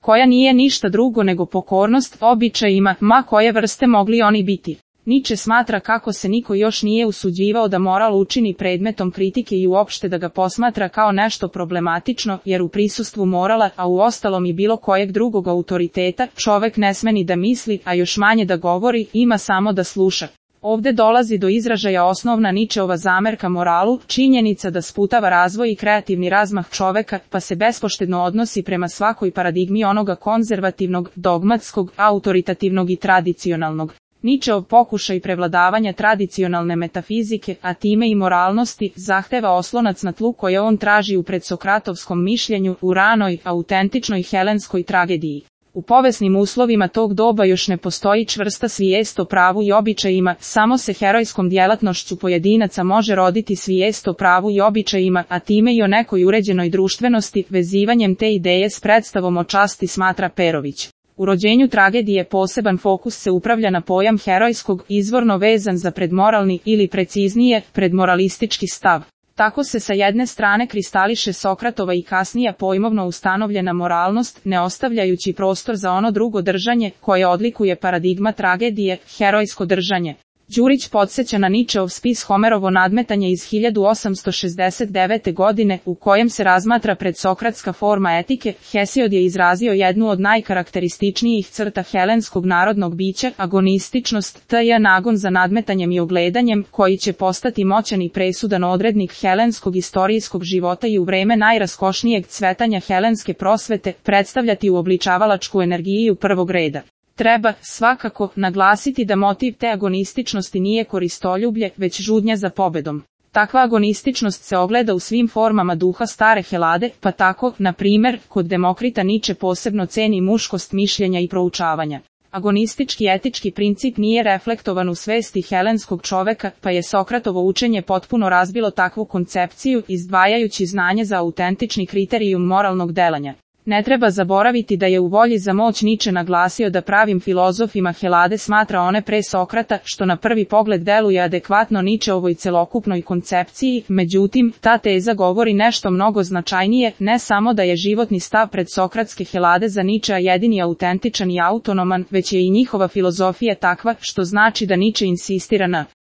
koja nije ništa drugo nego pokornost običajima, ma koje vrste mogli oni biti. Nietzsche smatra kako se niko još nije usuđivao da moral učini predmetom kritike i uopšte da ga posmatra kao nešto problematično, jer u prisustvu morala, a u ostalom i bilo kojeg drugog autoriteta, čovek ne sme ni da misli, a još manje da govori, ima samo da sluša. Ovde dolazi do izražaja osnovna Nietzscheova zamerka moralu, činjenica da sputava razvoj i kreativni razmah čoveka, pa se bespoštedno odnosi prema svakoj paradigmi onoga konzervativnog, dogmatskog, autoritativnog i tradicionalnog. Nietzscheov pokušaj prevladavanja tradicionalne metafizike, a time i moralnosti, zahteva oslonac na tlu koje on traži u predsokratovskom mišljenju, u ranoj, autentičnoj helenskoj tragediji. U povesnim uslovima tog doba još ne postoji čvrsta svijest o pravu i običajima, samo se herojskom djelatnošću pojedinaca može roditi svijest o pravu i običajima, a time i o nekoj uređenoj društvenosti, vezivanjem te ideje s predstavom o časti, smatra Perović. U rođenju tragedije poseban fokus se upravlja na pojam herojskog, izvorno vezan za predmoralni ili preciznije, predmoralistički stav. Tako se sa jedne strane kristališe Sokratova i kasnija pojmovno ustanovljena moralnost, ne ostavljajući prostor za ono drugo držanje, koje odlikuje paradigma tragedije, herojsko držanje. Đurić podsjeća na Nietzscheov spis Homerovo nadmetanje iz 1869. godine, u kojem se razmatra predsokratska forma etike. Hesiod je izrazio jednu od najkarakterističnijih crta helenskog narodnog bića, agonističnost, t.j. nagon za nadmetanjem i ogledanjem, koji će postati moćan i presudan odrednik helenskog istorijskog života i u vreme najraskošnijeg cvetanja helenske prosvete, predstavljati uobličavalačku energiju prvog reda. Treba, svakako, naglasiti da motiv te agonističnosti nije koristoljublje, već žudnja za pobedom. Takva agonističnost se ogleda u svim formama duha stare Helade, pa tako, na primjer, kod Demokrita Nietzsche posebno ceni muškost mišljenja i proučavanja. Agonistički etički princip nije reflektovan u svesti helenskog čoveka, pa je Sokratovo učenje potpuno razbilo takvu koncepciju, izdvajajući znanje za autentični kriterijum moralnog delanja. Ne treba zaboraviti da je u Volji za moć Nietzsche naglasio da pravim filozofima Helade smatra one pre Sokrata, što na prvi pogled deluje adekvatno Nietzscheovoj celokupnoj koncepciji, međutim, ta teza govori nešto mnogo značajnije, ne samo da je životni stav predsokratske Helade za Nietzschea jedini autentičan i autonoman, već je i njihova filozofija takva, što znači da Nietzsche insistira na